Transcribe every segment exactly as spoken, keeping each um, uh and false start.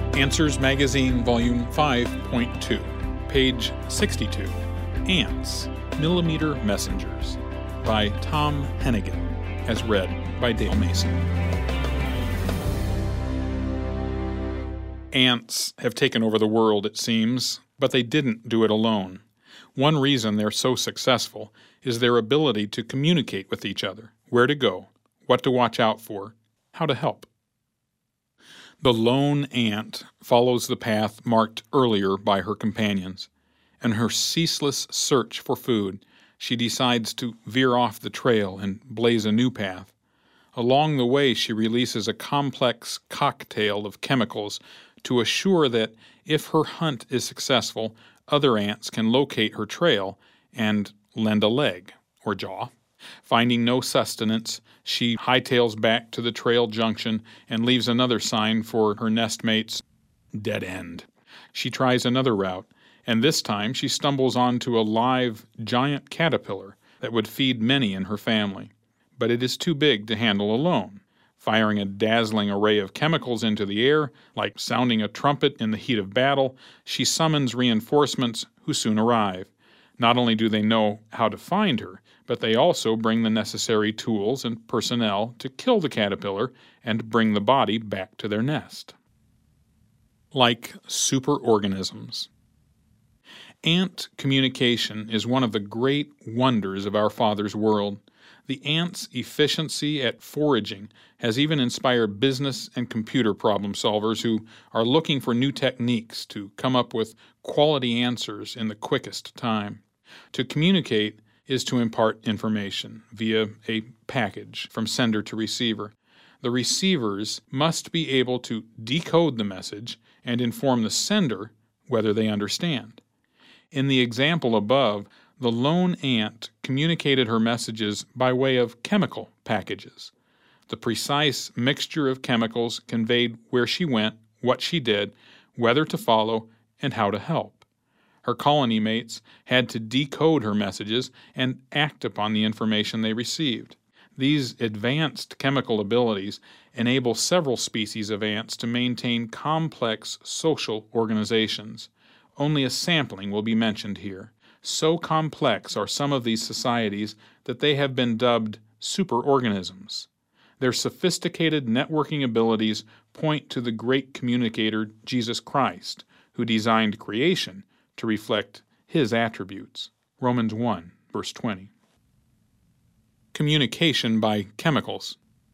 Answers Magazine, Volume five point two, page sixty-two. Ants, Millimeter Messengers, by Tom Hennigan, as read by Dale Mason. Ants have taken over the world, it seems, but they didn't do it alone. One reason they're so successful is their ability to communicate with each other, where to go, what to watch out for, how to help. The lone ant follows the path marked earlier by her companions. In her ceaseless search for food, she decides to veer off the trail and blaze a new path. Along the way, she releases a complex cocktail of chemicals to assure that if her hunt is successful, other ants can locate her trail and lend a leg or jaw. Finding no sustenance, she hightails back to the trail junction and leaves another sign for her nestmates, dead end. She tries another route, and this time she stumbles onto a live giant caterpillar that would feed many in her family. But it is too big to handle alone. Firing a dazzling array of chemicals into the air, like sounding a trumpet in the heat of battle, she summons reinforcements who soon arrive. Not only do they know how to find her, but they also bring the necessary tools and personnel to kill the caterpillar and bring the body back to their nest. Like superorganisms. Ant communication is one of the great wonders of our Father's world. The ant's efficiency at foraging has even inspired business and computer problem solvers who are looking for new techniques to come up with quality answers in the quickest time. To communicate is to impart information via a package from sender to receiver. The receivers must be able to decode the message and inform the sender whether they understand. In the example above, the lone ant communicated her messages by way of chemical packages. The precise mixture of chemicals conveyed where she went, what she did, whether to follow, and how to help. Her colony mates had to decode her messages and act upon the information they received. These advanced chemical abilities enable several species of ants to maintain complex social organizations. Only a sampling will be mentioned here. So complex are some of these societies that they have been dubbed superorganisms. Their sophisticated networking abilities point to the great communicator Jesus Christ, who designed creation to reflect his attributes. Romans one, verse twenty. Communication by chemicals.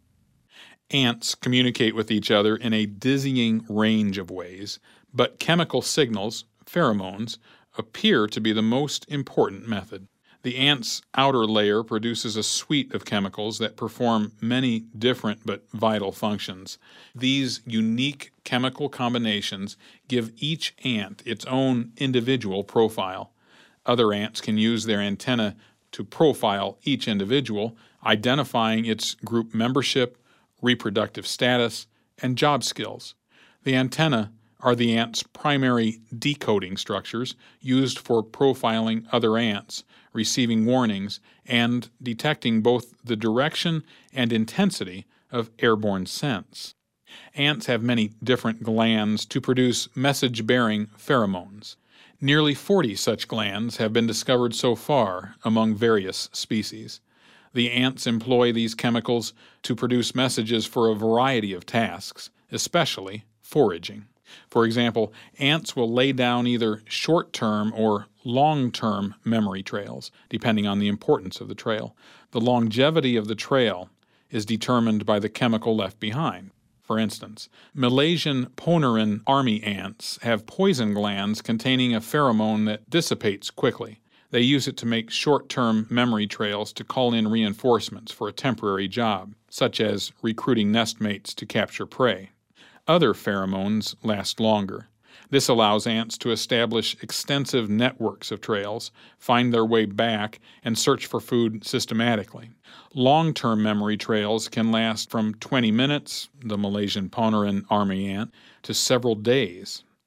Ants communicate with each other in a dizzying range of ways, but chemical signals, pheromones, appear to be the most important method. The ant's outer layer produces a suite of chemicals that perform many different but vital functions. These unique chemical combinations give each ant its own individual profile. Other ants can use their antenna to profile each individual, identifying its group membership, reproductive status, and job skills. The antenna are the ant's primary decoding structures used for profiling other ants, receiving warnings, and detecting both the direction and intensity of airborne scents. Ants have many different glands to produce message-bearing pheromones. Nearly forty such glands have been discovered so far among various species. The ants employ these chemicals to produce messages for a variety of tasks, especially foraging. For example, ants will lay down either short-term or long-term memory trails, depending on the importance of the trail. The longevity of the trail is determined by the chemical left behind. For instance, Malaysian Poneran army ants have poison glands containing a pheromone that dissipates quickly. They use it to make short-term memory trails to call in reinforcements for a temporary job, such as recruiting nestmates to capture prey. Other pheromones last longer. This allows ants to establish extensive networks of trails, find their way back, and search for food systematically. Long-term memory trails can last from twenty minutes, the Malaysian Poneran army ant, to several days,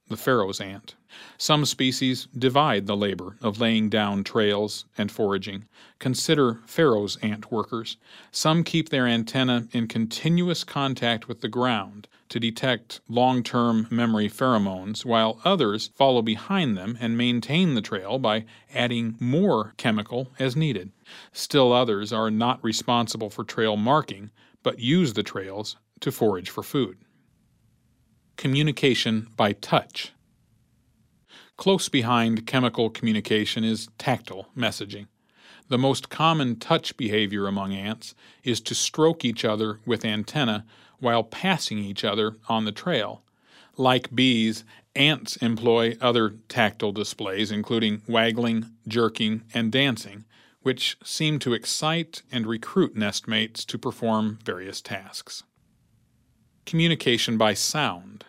the Pharaoh's ant. Some species divide the labor of laying down trails and foraging. Consider Pharaoh's ant workers. Some keep their antennae in continuous contact with the ground to detect long-term memory pheromones, while others follow behind them and maintain the trail by adding more chemical as needed. Still others are not responsible for trail marking, but use the trails to forage for food. Communication by touch. Close behind chemical communication is tactile messaging. The most common touch behavior among ants is to stroke each other with antennae while passing each other on the trail. Like bees, ants employ other tactile displays, including waggling, jerking, and dancing, which seem to excite and recruit nestmates to perform various tasks. Communication by sound.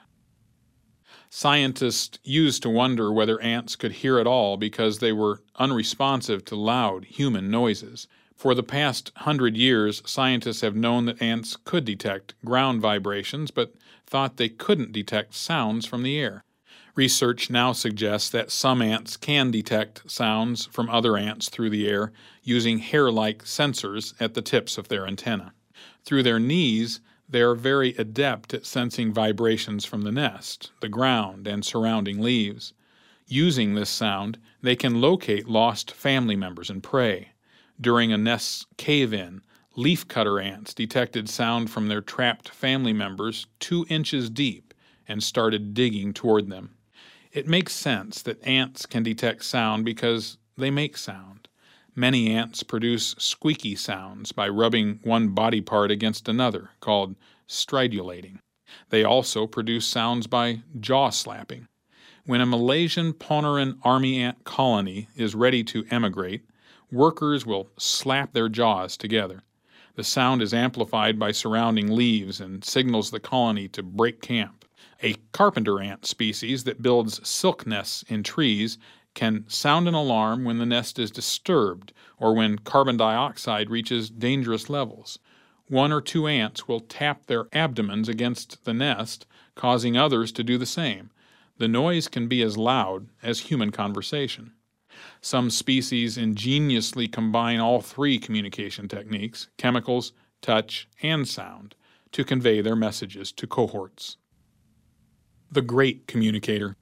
Scientists used to wonder whether ants could hear at all because they were unresponsive to loud human noises. For the past hundred years, scientists have known that ants could detect ground vibrations, but thought they couldn't detect sounds from the air. Research now suggests that some ants can detect sounds from other ants through the air using hair-like sensors at the tips of their antennae. Through their knees, they are very adept at sensing vibrations from the nest, the ground, and surrounding leaves. Using this sound, they can locate lost family members and prey. During a nest's cave-in, leafcutter ants detected sound from their trapped family members two inches deep and started digging toward them. It makes sense that ants can detect sound because they make sound. Many ants produce squeaky sounds by rubbing one body part against another, called stridulating. They also produce sounds by jaw slapping. When a Malaysian Ponaran army ant colony is ready to emigrate, workers will slap their jaws together. The sound is amplified by surrounding leaves and signals the colony to break camp. A carpenter ant species that builds silk nests in trees can sound an alarm when the nest is disturbed or when carbon dioxide reaches dangerous levels. One or two ants will tap their abdomens against the nest, causing others to do the same. The noise can be as loud as human conversation. Some species ingeniously combine all three communication techniques, chemicals, touch, and sound, to convey their messages to cohorts. The great communicator.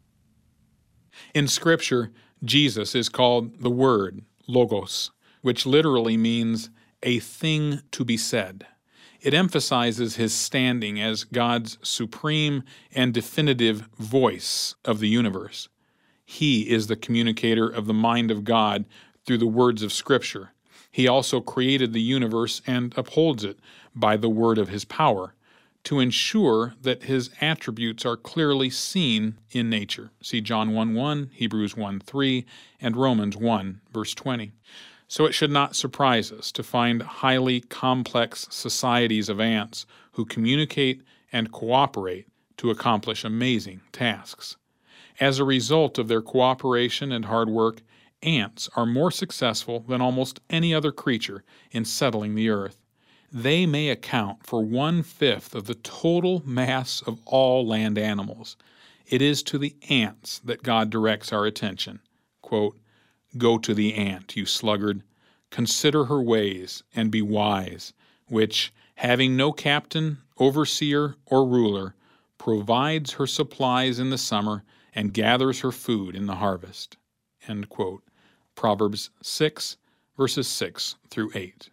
In Scripture, Jesus is called the Word, Logos, which literally means a thing to be said. It emphasizes his standing as God's supreme and definitive voice of the universe. He is the communicator of the mind of God through the words of Scripture. He also created the universe and upholds it by the word of his power, to ensure that his attributes are clearly seen in nature. See John one one, Hebrews one three, and Romans one, verse twenty. So it should not surprise us to find highly complex societies of ants who communicate and cooperate to accomplish amazing tasks. As a result of their cooperation and hard work, ants are more successful than almost any other creature in settling the earth. They may account for one-fifth of the total mass of all land animals. It is to the ants that God directs our attention. Quote, "Go to the ant, you sluggard. Consider her ways, and be wise, which, having no captain, overseer, or ruler, provides her supplies in the summer and gathers her food in the harvest." End quote. Proverbs six, verses six through eight.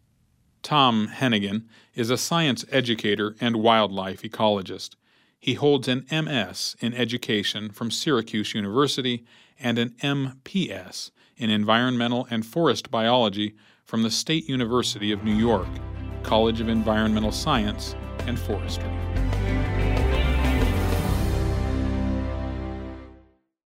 Tom Hennigan is a science educator and wildlife ecologist. He holds an M S in education from Syracuse University and an M P S in environmental and forest biology from the State University of New York, College of Environmental Science and Forestry.